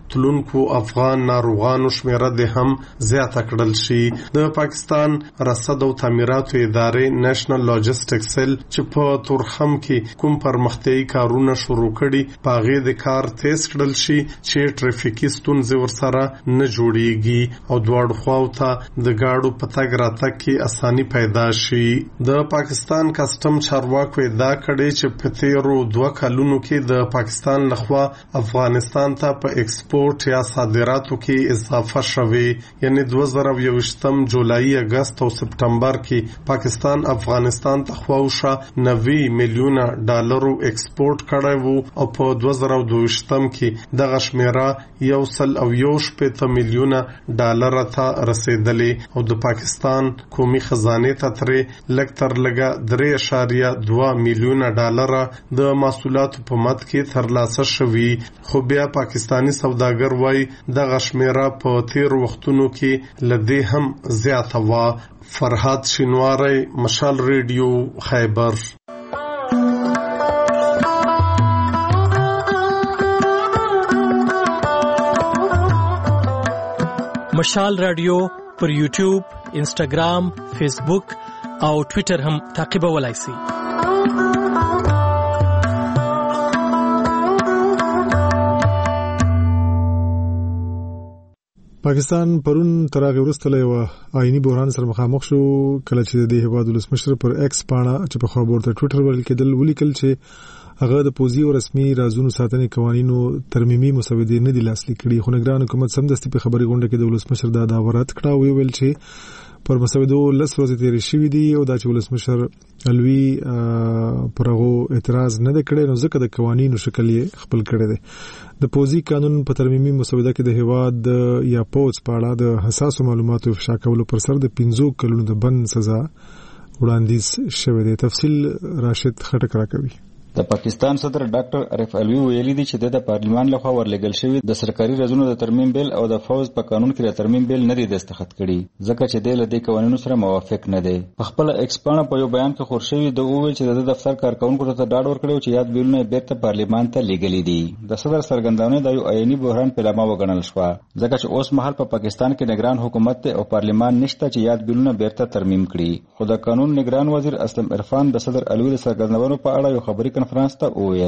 تلونکو افغان ناروغانو شمیره د هم زیاته کړل شي. د پاکستان رصد او تعمیراتو ادارې نېشنل لاجستیک سیل چې په تورخم کې کوم پرمختیايي کارونه شروع کړي پاغې د کار تیز کړل شي چې ټریفیکي ستونزې ورسره نه جوړیږي او دواړو خواو ته د گاډو په تګ راتګ کې اساني پیدا شي. د پاکستان کسٹم چارواکو ادعا کړې چې په تیرو دوه کلونو کې د پاکستان لخوا افغانستان ته په ایکسپورټ یا صادراتو کې اضافه شوې، یعنی دوه زره یوویشتم جولای، اگست او سپټمبر کې پاکستان افغانستان ته خواوشه نوي میلیونه ډالرو ایکسپورټ کړی وو او په دوه زره دوهویشتم کې دغه شمیره یو سل او یو شپېته میلیونه ډالر ته رسیدلې او د پاکستان قومي خزانه ته ترې لږ تر لږه درې اعشاریه دوه میلیونه ډالر د محصولاتو په مد کې ترلاسه شوي. خو بیا پاکستانی سوداګر وایي دغه شمیره په تیر وختونو کې له دې هم زیاته وه. فرهاد شینواری، مشال ریډیو، خیبر. مشال رادیو پر یوټیوب، انسټاګرام، فیسبوک او ټویټر هم تعقیبولای شئ. پاکستان پرون تر هغه وروسته له یو آئینی بحران سره مخامخ شو کله چې د هیواد ولسمشر پر ایکس پاڼه چې په خبرو ورته ټویټر ولیکل ولیکل چې هغه د پوزي او رسمي رازونو ساتنې قوانینو ترمیمي مسودې نه دي لاسلیک کړي. خو نگران حکومت سمدستي په خبري غونډه کې د ولسمشر دا داورات کړه او ویل چې پر مسودو لس ورځې تیرې شوې دي او دا چې ولسمشر الوی پرغو اعتراض نه کړي نو ځکه د قوانینو شکل یې خپل کړی دی. د پوزي قانون په ترمیمي مسوده کې د هیواد یا پوز پاړه د حساسو معلوماتو افشا کولو پر سر د پنځو کلونو د بند سزا وړاندیز شوی دی. تفصیل راشد خټک راکوي. د پاکستان صدر ډاکټر عارف الوی ویلي دی چې د پارلیمان لخوا ورلګل شوی د سرکاري رازونو د ترمیم بیل او د فوز په قانون کې د ترمیم بیل نه دی دستخط کړي ځکه چې د لدې قوانینو سره موافق نه دی. په خپل ایکسپانه په یو بیان کې خورشوي د اوویل چې د دفتر کارکونکو ته ډاډ ورکړو چې یاد بیلونه بیرته پارلیمان ته لیږلي دي. د صدر سرګندونه د یو آئینی بحران په لامل وګڼل شو ځکه چې اوس مهال په پاکستان کې نگران حکومت ته او پارلیمان نشته چې یاد بیلونه بیرته ترمیم کړي. خو د قانون نگران وزیر اسلم عرفان د صدر الوی د سرګندونو په اړه یو خبري کانفرنس ته وویل.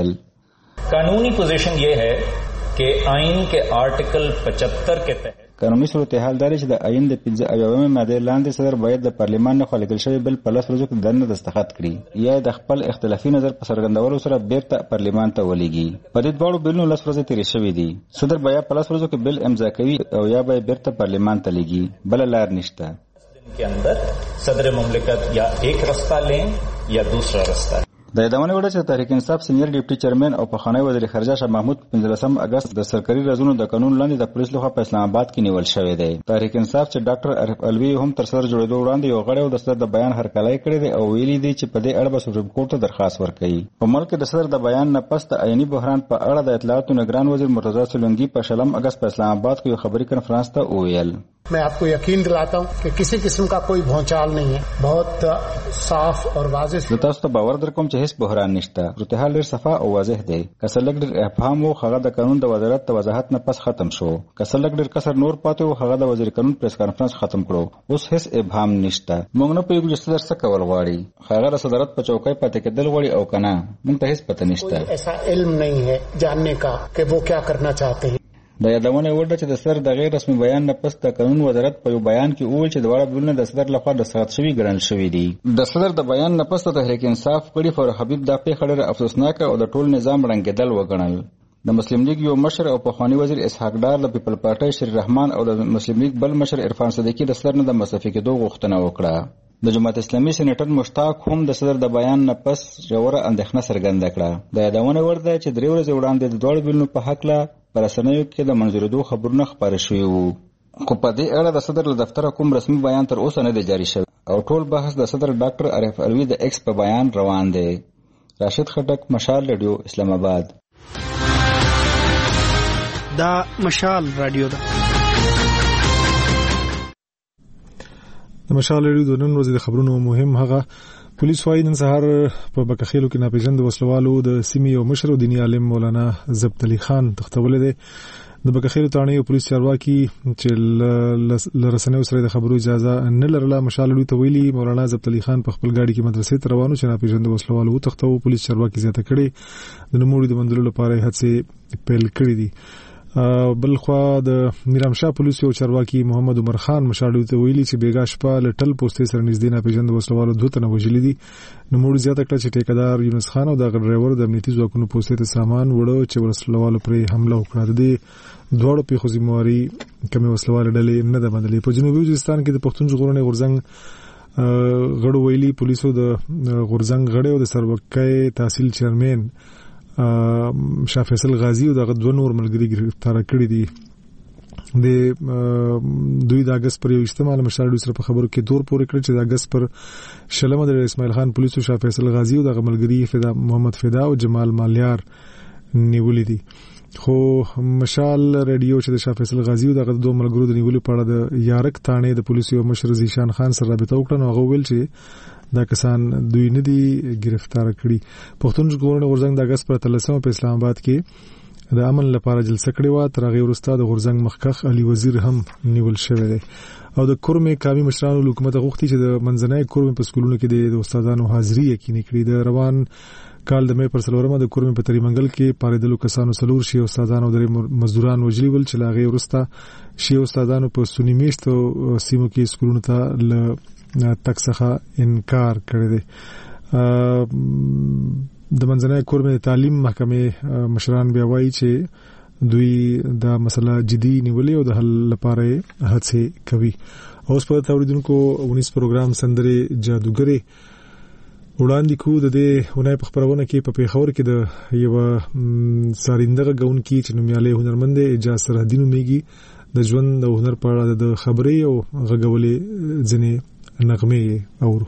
कानूनी पोजीशन ये है कि आइन के आर्टिकल पचहत्तर के तहत قانوني صورتحال دا چې د آئین د پنځه اویاومې ماده لاندې صدر باید د پارلیمان نه خلګل شوی بل په لس ورځو کې دنه دستخط کړي یا د خپل اختلافي نظر په څرګندولو سره بیرته پارلیمان ته ولېږي. په دې ډول بلونو لس ورځې تیرې شوې دي. صدر بیا په لس ورځو کې بل امضا کوي او یا به بیرته پارلیمان ته لېږي. بل لار نشته. के अंदर सदर मुमलिकत या एक रास्ता लें या दूसरा रास्ता. د یادونه وړه چې تحریک انصاف سینیئر ډیپټي چیرمن او پخوانی وزیر خارجه شاه محمود پنځلسم اگست د سرکاري رازونو د قانون لاندې د پولیس لخوا په اسلام آباد کې نیول شوی دی. تحریک انصاف چې ډاکټر عارف الوی هم تر سره جوړېدو وړاندې یو غړی د صدر د بیان هرکلی کړی دی او ویلي دی چې په دې اړه به سپریم کورټ ته درخواست ورکړي. په ملک د صدر د بیان نه پس د آئینی بحران په اړه د اطلاعاتو نگران وزیر مرتضی سولنگی په شلم اگست په اسلام آباد کې یو خبري کانفرنس ته وویل. मैं आपको यकीन दिलाता हूं कि किसी किस्म का कोई भौचाल नहीं है. बहुत साफ और वाज़ेह. زه تاسو ته باور درکوم چې هیڅ بحران نشته. صورتحال ډېر صفا او واضح دی. کسلک ډېر ابهام او هغه د قانون د وزارت د وضاحت نه پس ختم شو. کسلک ډېر کسر نور پاتې او هغه د وزیر قانون پریس کانفرنس ختم کړو. اوس هیڅ ابهام نشته. موږ نه پوهیږو چې صدر څه کول غواړي. هغه د صدارت په چوکۍ پاتې کېدل غواړي او کنه. موږ ته هیڅ پته نشته. ایسا علم नहीं है जानने का कि वो क्या करना चाहते हैं. د یادونه وړه چې د صدر د غیر رسمي بیان نه پس د قانون وزارت په یو بیان کې وویل چې دواړه بلونه د صدر لخوا دستخط شوي ګڼل شوي دي. د صدر د بیان نه پس د تحریک انصاف غړي فور حبیب دا پیښه ډېره افسوسناکه او د ټول نظام ړنګېدل وګڼل. د مسلم لیگ یو مشر او پخوانی وزیر اسحاق ډار د پیپل پارټي شری رحمان او د مسلم لیگ بل مشر عرفان صدیقی د صدر نه د مصرفي کېدو غوښتنه وکړه. د جماعت اسلامي سېنیټر مشتاق هم د صدر د بیان نه پس ژوره اندېښنه څرګنده کړه. د یادونه وړ ده چې درې ورځې وړاندې د دواړو بلونو په هکله په رسنیو کې د منظورېدو خبرونه خپاره شوي وو. خو په دې اړه د صدر له دفتره کوم رسمي بیان تر اوسه نه دی جاري شوی او ټول بحث د صدر ډاکټر عارف الوی د ایکس په بیان روان دی. راشد خټک، مشال رادیو، اسلام آباد. دا مشال رادیو ده. د مشال رادیو د نن ورځې د خبرونو مهم هغه پولیس وايي نن سهار په بکخیلو کې ناپېژاند وسلوالو د سیمې یو مشر او دیني عالم مولانا ضبط علي خان تختولې دی. د بکخیر تانه پولیس چارواکي چې لرسنیو سره د خبرو اجازه نه لرله مشال لوی ته ویلي مولانا ضبط علي خان په خپل ګاډي کې مدرسې ته روانو چې ناپېژاندو وسلوالو وتښتو. پولیس چارواکي زیاته کړي د نوموړي د مندلو لپاره هڅې پیل کړې دي. بل خوا د میرامشاه پولیس یو چارواکي محمد عمر خان مشاړو ته ویلي چې بیګا شپه لټل پوسټ سره نږدې ناپېژاندو وسلوالو دوه تنه وژلي دي. نوموړي زیاته کړه چې ټیکدار یونس خان او د ډرایور د امنیتي ځواکونو پوسټ ته سامان وړو چې وسلوالو پرې حمله وکړه. د دوړو په خوځمواري کمې وسلوال ډلې نه ده باندې. په جنوبي وزیرستان کې د پښتون ژغورنې غورځنګ غړو ویلي پولیسو د غورځنګ غړي او د سروکۍ تحصیل چیرمن شاه فیصل غازی او دغه دوه نور ملګري گرفتار کړي دي. د دوی د اگست پر یو اجتماع مشاهده سره په خبرو کې دور پورې کړ چې د اگست پر شلمه د اسماعیل خان پولیسو شاه فیصل غازی او دغه ملګري فدا محمد فدا او جمال مالیار نیولې دي. خو مشال رادیو چې د شاه فیصل غازی او دغه دوه ملګرو د نیولې په اړه د یارک تانه د پولیسو مشر زیشان خان سره رابطه وکړه نو هغه ویل چې دا کسان دوی نه دي گرفتار کړي. پښتون ژغورنې غورځنګ د اگست پر اتلسمه په اسلام آباد کې د امن لپاره جلسه کړې و. تر هغه وروسته د غورځنګ مخکخ علي وزیر هم نیول شوی دی. او د کورمې قومي مشرانو حکومت غوښتي چې د منځنۍ کورمې په سکولونو کې د استادانو حاضري یقیني کړي. د روان کال د مې پر څلورمه د کورمې په تریمنګل کې پاریدلو کسانو سلور شي استادانو درې مزدوران وجلي ول چې لاغه وروسته شي استادانو په سونی میشتو سیمو کې سکولونو ته ل تک څخه انکار کړی دی. د منځنۍ کورمې تعلیم محکمې مشران بیا وایي چې دوی دا مسله جدي نیولې او د حل لپاره هڅې کوي. اوس په توریدونکو اونیس پروګرام سندري جادوګري وړاندې کو. د دې ونای په خبرونه کې په پیښور کې د یو ساریندغه غون کې چې نومیاله هنرمند اجازه سرحدي نوميږي د ژوند او هنر په اړه د خبرې او غږولې ځنې نغمه اورو.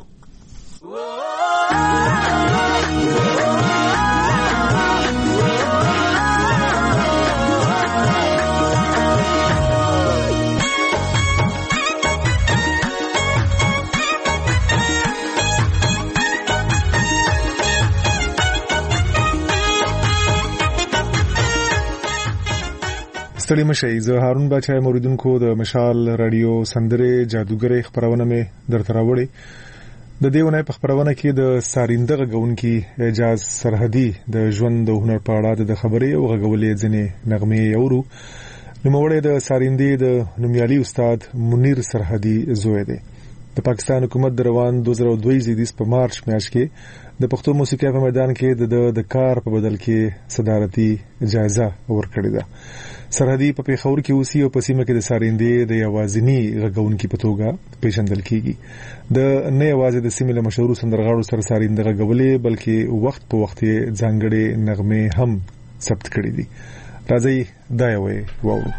ستړي مشئ. زه هارون باچا موریدونکو د مشال رادیو سندره جادوګري خبرونه مې درته راوړې. د دې ونې په خبرونه کې د ساریندغه غونکي اجازه سرحدي د ژوند او هنر په اړه د خبرې او غږولې ځنې نغمه اورو. نوموړی د ساریندې د نومیالي استاد منیر سرحدي زوی دی. د پاکستان حکومت د روان دوه زره دوه زیدیس په مارچ میاشت کې د پښتو موسیقي په میدان کې د د کار په بدل کې صدارتي اجازه ورکړې ده. سرحدي په پیښور کې اوسي او په سیمه کې د ساریندې د یوازینی غږونکي په توګه پیژندل کیږي. د نه یوازې د سیمې له مشهور سندرغاړو سره ساریندې غږولې بلکې وخت په وخت ځانګړې نغمه هم ثبت کړې دي. راځي دا یو وورو.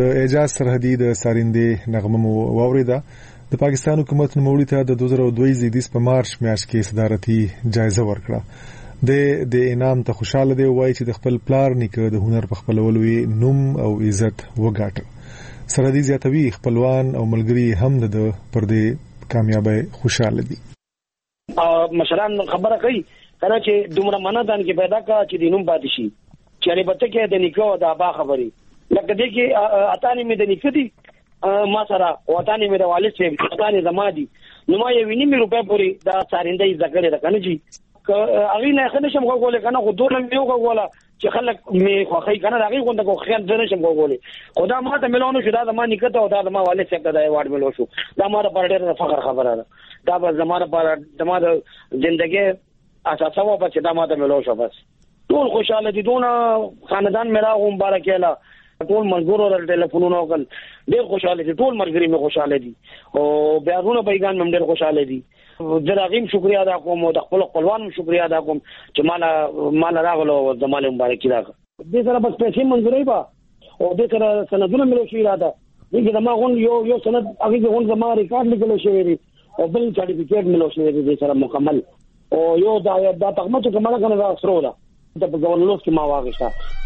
د اعجاز سرحدي د سارندې نغمه مو واوریده. د پاکستان حکومت نوموړي ته د دوه زره دوه زیږدیز په مارچ میاشت کې صدارتي جایزه ورکړه. د د انعام ته خوشاله دی، وایي چې د خپل پلار نیکه د هنر په خپلولو نوم او عزت وګاټه. سرحدي زیاتوي خپلوان او ملګري هم د پر دې کامیابی خوشاله دي. مشران خبره کوي کنه چې دومره منادان کې پیدا کا چې د نوم پاتې شي، چې البته کې د نیکه او د ابا خبري لکه دې کې اتانې مې د نیکه دي ما سره وطني مې د والد صاحب وطني زما دي، نو ما یې ویني مې روپې پوری دا سارندې ذکر ده کنه جی اغه نه خنه شم غوړل کنه خو دوه مې یو غوړل چې خلک مې خوخی کنه راغي غونډه کو خیال نه شم غوړل خدا ما ته ملونو شو دا زما نیکته او دا زما والد صاحب ته ایوارډ ملو شو، دا ما د پرډر فخر خبره ده، دا به زما پر زما د ژوندۍ اساسه و په چې دا ما ته ملو شو. بس ټول خوشاله دي، دونه خاندان میرا مبارک اله، ټول ملګرو ور ټلیفونونه وکړ، ډېر خوشاله دي، ټول ملګری مې خوشاله دي او بیاونه بیگان مې ډېر خوشاله دي. زراغیم شکریا ادا کوم او د خپل خپلوانو شکریا ادا کوم چې مال مال راغلو او د مال مبارکي راغله. دې سره بس پیسې منځوري با او دې سره سندونه ملو شي راته، دې زما غون یو یو سند هغه غون زما ریکارډ لیکل شوی دی او بل سرټیفیکیټ ملو شوی دی دې سره مکمل او یو دا دا تقمت کومه کنه دا سره ده د ګورنلوس کې ما واغښتا.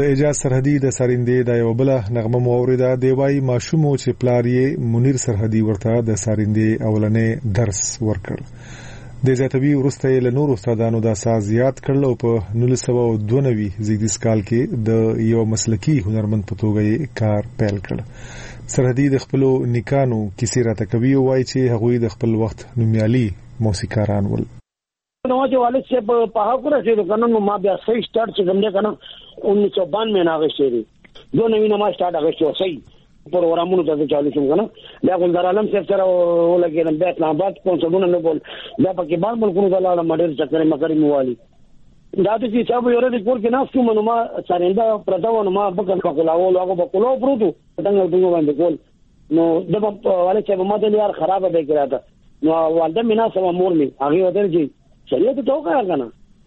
د اجازه سرحدي د سارندې د یو بل نغمه موریده دی وای ماشومو چې پلار یې منیر سرحدي ورته د سارندې اولنې درس ورکړ د زیاتوي ورسته له نور استادانو د اساسيات کړل او په نولس سوه دوه نوي زیږدیز کال کې د یو مسلکی هنرمند په توګه کار پیل کړ سرحدي د خپل نیکانو کیسې راته کوي وای چې هغوی د خپل وخت نومیالي موسیقاران ول نو چې والد سے په هغه کړه چې کنه ما بیا صحیح سٹارټ چې کوم کنه انیس سو بانوے نه غشتي دو نوی نه ما سٹارټ غشتو صحیح پروګرامونو ته چالو شوم کنه بیا ګلدار عالم صاحب سره ولګیدم بیا اسلام آباد کونسلونه نه بول بیا پکې بار ملکونو ته لاړم مډر چکرې مکرې موالي دا د چې صاحب یو ورځ کور کې ناستو منو ما سارنده پرتاو نو ما بکل پکولاو هغه بکولو پروتو څنګه دوی باندې کول نو د والد صاحب ما ته یار خراب به کړه نو والده مینا سم مور می هغه ودرځي شریعت ته وکړه کنه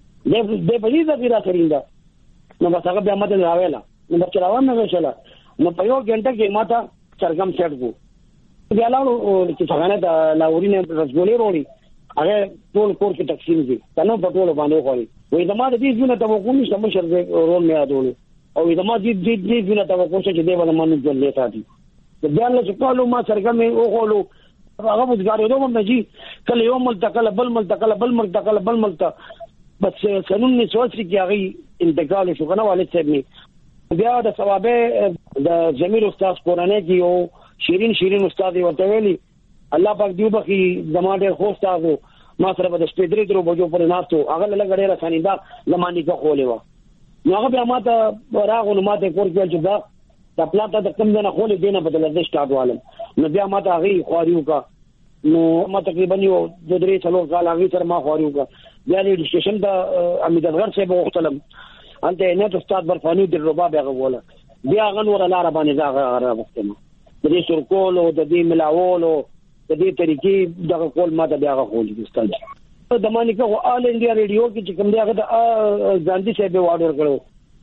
د د په دې ځای سریندا نو بس هغه بیا ماته راوېلا نو بچ راوام نه وشله نو په یو غنټه کې ماته چرګم سیټ کو بیا لاړو چې څنګه دا لاورینه رسګولې وروړي هغه ټول کور کې تقسیم دي کنه په ټول باندې خوړي وې د ما د دې ژوند ته وګورم چې مشر دې رول نه یادول او د ما دې دې ژوند ته وګورم چې دې باندې مانو ځل لیتا دي بیا له څکالو ما چرګم او خولو هغه مزګارو دوه مې کله یو ملتقل بل ملتقل بل ملتقل بل ملتقل بس سنن سوچري کې هغه انتقال شو کنه والد صاحب می بیا د ثوابه د جمیل استاد قرانه کې یو شیرین شیرین استاد ورته ویلي الله پاک دیو بخي زماده خو استاد ما سره د سپیدري درو بجو پر ناستو هغه لګړې را سنیدا زماني کا خولې و نو هغه بیا ماته راغو نو ماته کور کې چې دا د پلاټه د کم نه خولې دینه بدل د استاد عالم نو بیا ماته هغه خواریو کا نو ما تقریبا یو د درې څلور کال هغه تر ما خواریو کا بیا د سټیشن د امیدګر صاحب وختلم انته نه د استاد برفانی د رباب هغه ولا بیا غنور لار باندې دا غره وختم د دې سرکول او د دې ملاول او د دې طریقې دغه کول ما ته بیا غوړي استاد د مانیکا او آل انډیا ریډیو کې چې کوم دی هغه د ګاندھی صاحب وارډر کړو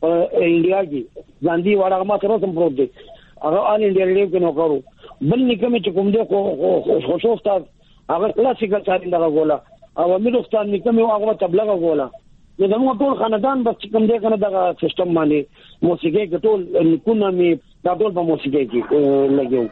انډیا کې ګاندھی وارډر ما سره سم پروت دی هغه آل انډیا ریډیو کې نو کړو بل نکمه چې کوم دی خو خو استاد هغه کلاسیکل ساري دغه ګولا او امیر استاد نکمه هغه تبلغه ګولا نو زموږ ټول خاندان بس کوم دی کنه دغه سیستم باندې موسیقي کې ټول نکونه می دا ټول په موسیقي کې لګیو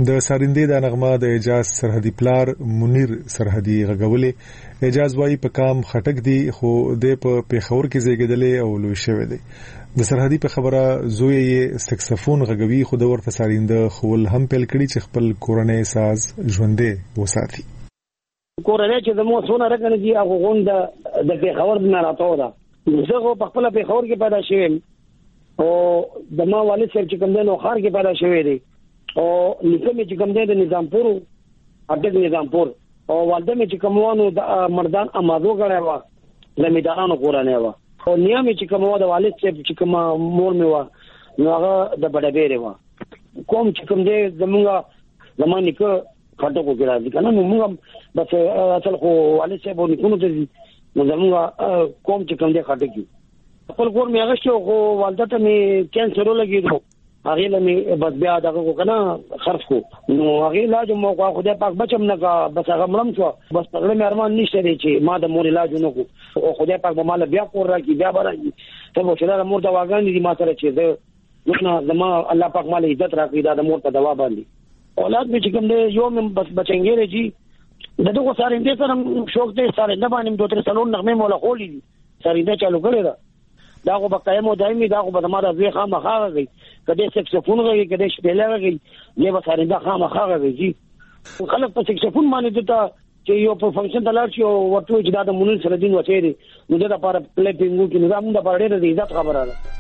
د سارندې د نغمه د اعجاز سرحدي پلار منیر سرحدي غغولې اعجاز وايي په کام خټک دی خو د په پیښور کې زیږیدلې او لوی شوی دی د سرحدي په خبره زوی یې سکسفون غږوي خو د ورته سارنده خول هم پیل کړي چې خپل کورنۍ ساز ژوندې وساتي کورنۍ چې د مو څونه رکنه دي هغه غوند د پیښور نه راټو ده زه په خپل پیښور کې پیدا شوم او د ما والد سره چې کوم د نوخار کې پیدا شوی دی او نیکه مې چې کوم د نظامپور اټک نظامپور او والده مې چې کوموانو د مردان امادو غړای و زمیدارانو کورنۍ و او نیا مې چې کومو د والد سره چې کوم مور مې و نو هغه د بډبېره و کوم چې کوم دې زمونږ زمانه کې خټکو کې راځي کنه نو موږ بس اصل خو والد سره به نکونو ته نو زمونږ کوم چې کوم دې خټکی خپل کور مې هغه شو خو والده ته مې کینسر ولګېدو هغه لمه بس بیا دغه کنه خرف کو نو هغه علاج مو کو خدای پاک بچم نه کا بس هغه مړم شو بس په مې ارمان نشته دی چې ما د مور علاج نه کو او خدای پاک به مال بیا کور راکی بیا راځي ته مو چې دا مور د واغان دي ما سره چې ده نو زما الله پاک مال عزت راکړي دا د مور په دوا باندې اولاد مې چې کوم دی یو مې بس بچنګې رہی دغه سارنده سره شوق دی سارنده باندې دوه تر سلون نغمه مولا خولې دي سارنده چالو کړی دا دا خو په قائم او دایمي دا خو به ما د زوی خامخا غږی کله سکسفون غږی کله شپېله غږی یې به سارنده خامخا غږی خلک په سکسفون باندې ته چې یو په فنکشن د لار شي او ورته چې دا د مونږ سره دین وته دي نو دا لپاره پلی پینګو کې نظام د پاره ډېر د عزت خبره ده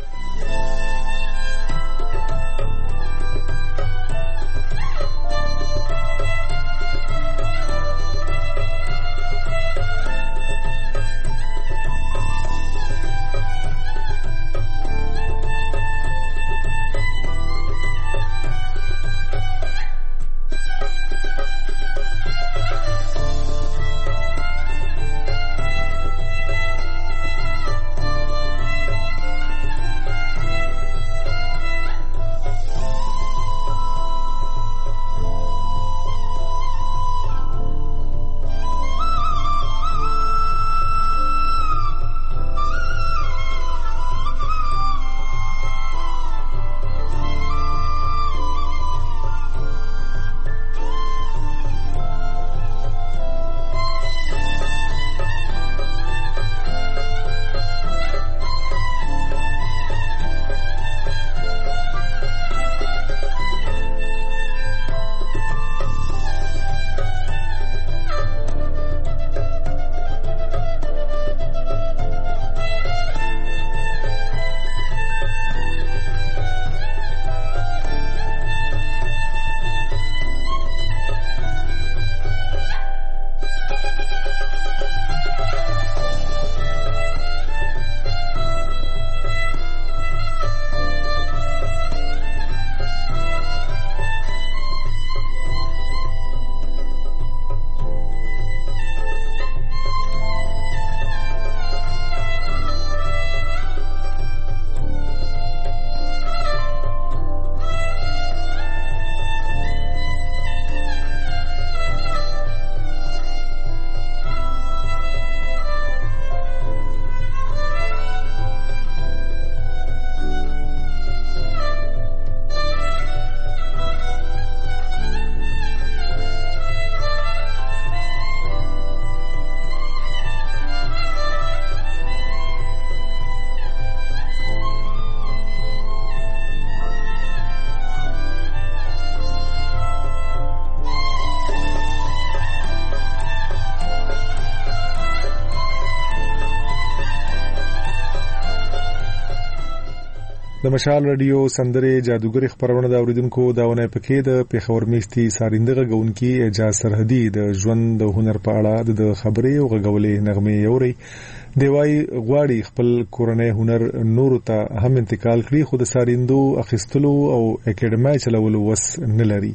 د مشال رادیو سندره جادوګر خبرونه دا اوریدونکو داونه پکې د پیښور میستي سارنده غونکي اعجاز سرحدي د ژوند د هنر په اړه د خبرې او غولې نغمه یوري دیوای غواړي خپل کورنۍ هنر نور ته هم انتقال کړي خو د سارندو اخیستلو او اکیډمي چلولو وس نه لري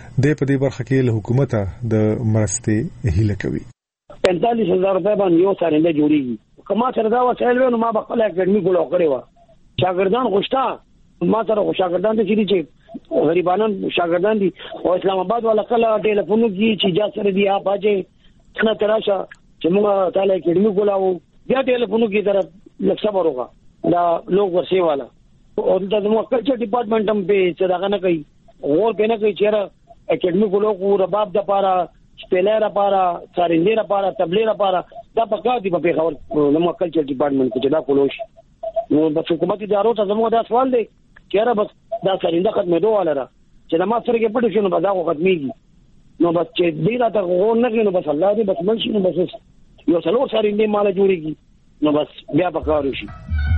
د په دې برخه کې له حکومت د مرستې هیله کوي پینتالیس هزار روپے باندې یو سارنده جوړیږي کما سره دا وسایل ونه ما په خپل اکیډمي ګولو کړی و شاګردان غوښتا ما سره شاګردان ته چې غریبانان شاګردان دي او اسلام آباد والا کله ټلیفون کې چې جا سره دی اپ اجه څنګه تراشه چې موږ تعالی اکیډمي کولاو بیا ټلیفون کې در لکه صبر وکړه دا لوګ ورسي والا او د موږ کلچر ډپارټمنټ هم په څه دا نه کوي اور کنه کوي چې اکیډمي کولو کو رباب د پاره سپیلر لپاره سارندې لپاره تبلیغ لپاره دا پکا دي په پیښور نو کلچر ډپارټمنټ کې دا کولو شي نو د حکومت ادارو ته زموږ دا سوال دی چې را بس دا سارنده ختمېدو والا را چې د ما سره کې پټ شنو بدا ختميږي نو بس چې دې را ته غو نه نو بس الله دې بس منشي نو بس یو څلور سارنده مال جوړيږي نو بس بیا پکارو شي.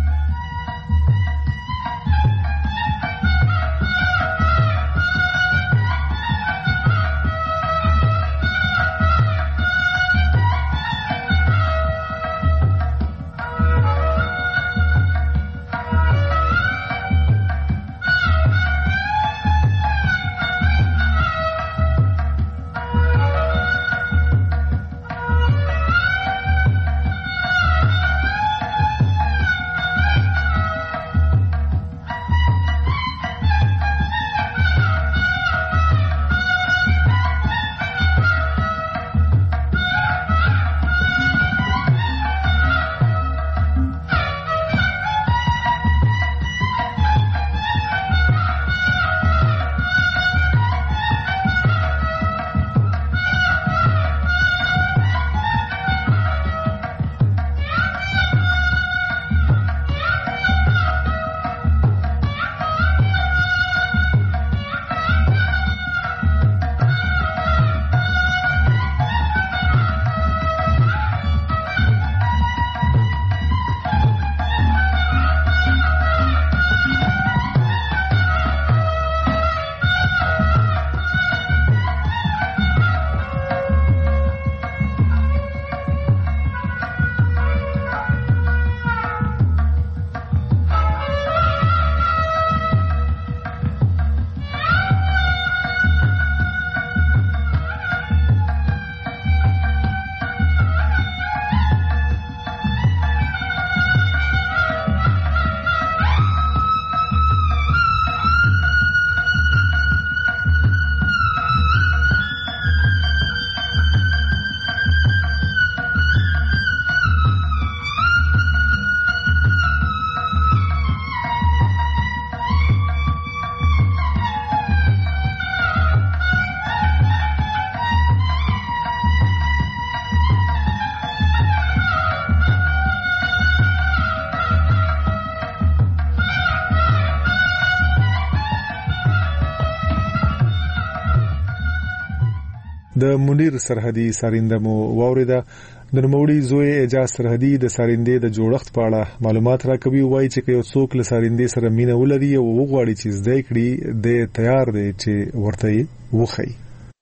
د منیر سرحدي سارنده مو واوریده. د نوموړي زوی اعجاز سرحدي د سارندې د جوړښت په اړه معلومات راکوي. وایي چې یو څوک له سارندې سره مینه ولري او وغواړي چې زده کړي د تیار دی چې ورته وخی.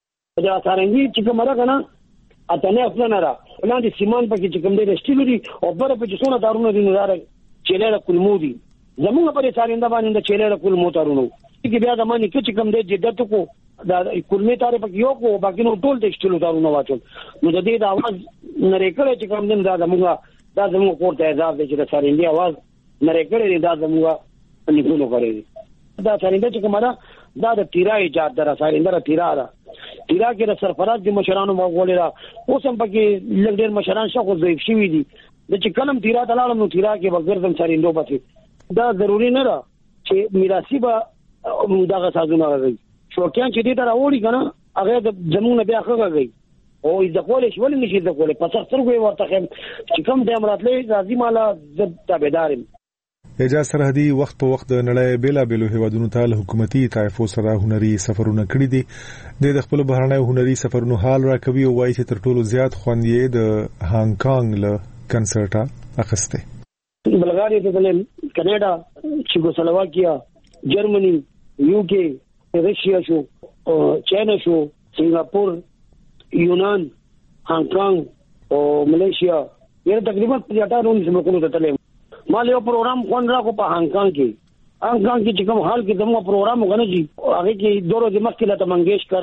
دا سارندې چې کومه راغله اته نه خپل نه را وړاندې سیمان پکې چې کوم دی رښتینی دي او بر په چې څونه دارونه دي نظر چې له کلمو دي زموږ په سارنده باندې چې له کلمو تارونو چې بیا د مانی کې کوم دی جدت کو دا کلمې تارې پکې یو کو باقي نو ټول د شتلو دارونه واچول نو د دې د आवाज نری کړه چې کوم دین دا زموږ دا زموږ کوټه اعزاز دی چې د سارندې आवाज نری کړه دا زموږ نکونو کړی دا سارنده چې کومه دا د تیرا ایجاد در سارنده تیرا دا تیرا کې د سرفراز د مشرانو مغولې را اوس هم پکې لږ ډېر مشران شخو ضعیف شوي دي د چې کلم تیرا تلاړم نو تیرا کې بغیر د سارندو پاتې دا ضروری نه را چې میراثي به دغه سازونه راځي شوکیان چې دې ته راوړي کنه هغه د زمونږ بیا خغږي او د کولې شول نشي د کولې پس سترګې ورته چې کوم د امراتلې راځي مالا د تابعدارم. اعجاز سرحدي وخت په وخت د نړۍ بیلا بیلو هیوادونو ته حکومتي طایفو سره هنري سفرونه کړی دي. د خپل بهرنۍ هنري سفرونو حال راکوي او وایي چې تر ټولو زیات خوند یې د هانګ کانګ له کنسرټه اخسته. بلغاریا ته تلل، کینیډا، چیکوسلواکیا، جرمني، یوکي، رشیا شو، چاینا شو، سنگاپور، یونان، هانګ کانګ او ملیشیا. یره تقریبا اٹھارہ انیس ملکونو ته تلل. ما له پروګرام خون را کو په هانګ کانګ کې هانګ کانګ کې چې کوم حال کې دمو پروګرام وغنځي هغه کې دورو د مخکې له منګیشکر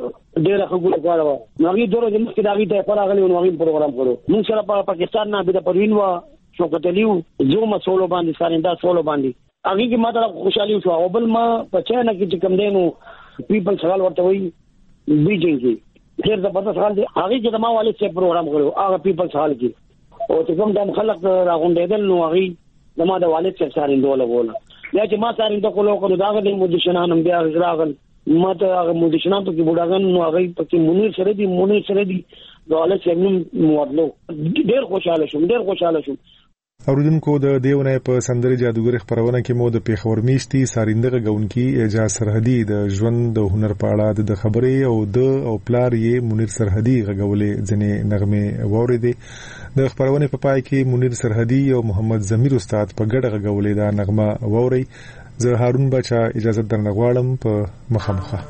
ډېر خبرو کاوه نو هغه دورو د مخکې دغه ته پر هغه نو هغه پروګرام کړو. موږ سره په پاکستان نه به پروین وا شوکت علیو زوم سولو باندې سارندا سولو باندې هغه کې ماته خوشالي شو او بل ما په چاینا کې چې کوم دینو پیپل سوال ورته وي بیجینګ کې ډېر د پته سوال دی هغه کې د ما والد څخه پروګرام کړو هغه پیپل سوال کې او چې کوم د خلک راغونډېدل نو هغه د ما د والد څخه سارندو لګول یا چې ما سارنده کولو کړو داغه د مدشنانم بیا راغل ماته هغه مودشنا په کې بوډاګان نو هغه په کې منیر سره دي منیر سره دي دواله څنګه موادلو ډېر خوشاله شوم ډېر خوشاله شوم. اوریدونکو د دیونه په سندري جادوګر خبرونه کې مو د پیښور میشتي سارندغه غونکی اعجاز سرحدي د ژوند د هنر په اړه د خبرې او د او پلار یې منیر سرحدي غولې ځنې نغمه ووریدې. د خبرونه په پای کې منیر سرحدي او محمد زمیر استاد په ګډه غولې دا نغمه ووري. زه هارون بچا اجازه درنغواړم په مخامخه.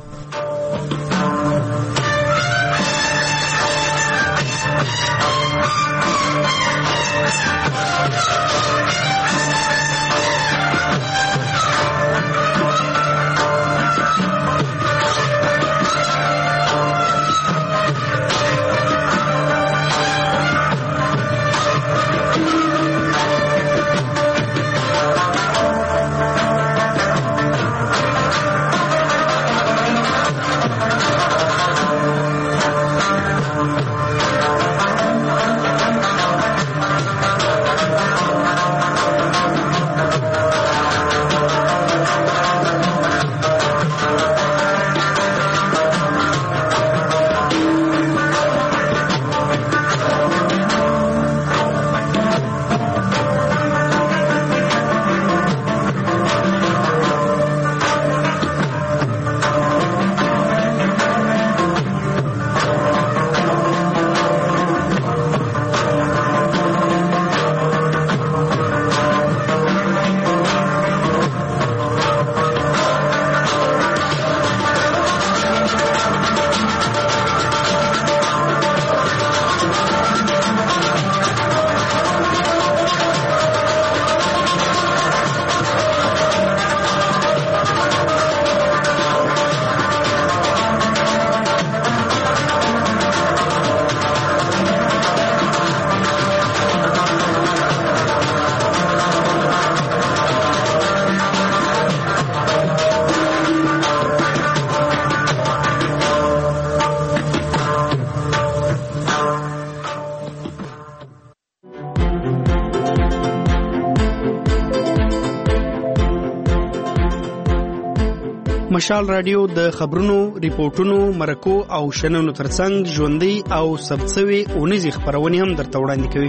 مشال رادیو د خبرونو، ریپورتونو، مرکو او شننو ترڅنګ ژوندۍ او ثبتسوي اونیزي خبرونه هم درته وړاندې کوي.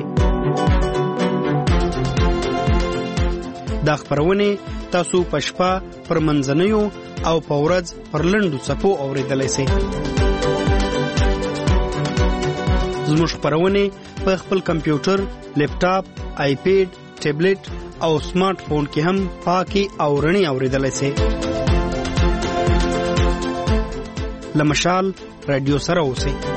دا خبرونه تاسو په شپه پر منځنیو او په ورځ پر لنډو څپو اوریدلای شئ. زموږ خبرونه په خپل کمپیوټر، لیپټاپ، آیپیډ، ټابلیټ او سمارټ فون کې هم پاکي او رڼي اوریدلای شئ. لمشال رادیو سره اوسئ.